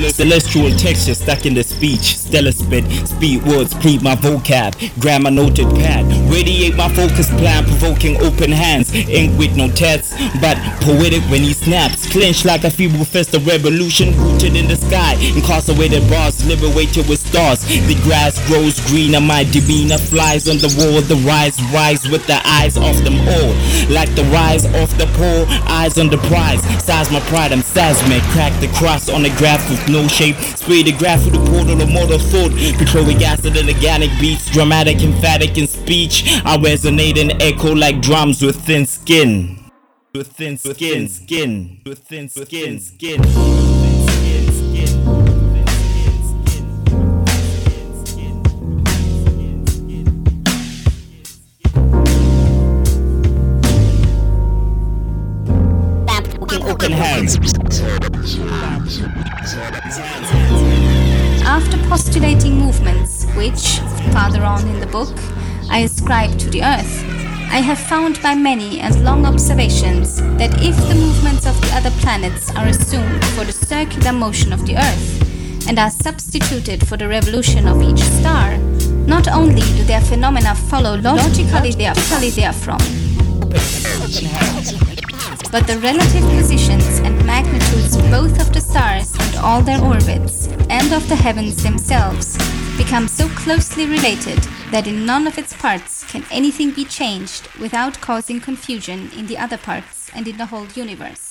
Celestial texture stuck in the speech. Stellar spit, speed words, plead my vocab. Grammar noted pad, radiate my focus plan. Provoking open hands, ink with no tats, but poetic when he snaps. Clench like a feeble fist of revolution, rooted in the sky. Incarcerated bars, liberated with stars. The grass grows greener, my demeanor flies on the wall. The rise with the eyes off them all. Like the rise off the pole, eyes on the prize. Size my pride, I'm seismic. Crack the cross on the graph with no shape. Spray the graph with the portal of mortal thought. Petroleum acid and organic beats. Dramatic, emphatic in speech. I resonate and echo like drums with thin skin. With thin skin. With thin skin. Open hands. After postulating movements which, farther on in the book, I ascribe to the Earth, I have found by many and long observations that if the movements of the other planets are assumed for the circular motion of the Earth and are substituted for the revolution of each star, not only do their phenomena follow logically therefrom, but the relative positions and magnitudes both of the stars and all their orbits, and of the heavens themselves, become so closely related that in none of its parts can anything be changed without causing confusion in the other parts and in the whole universe.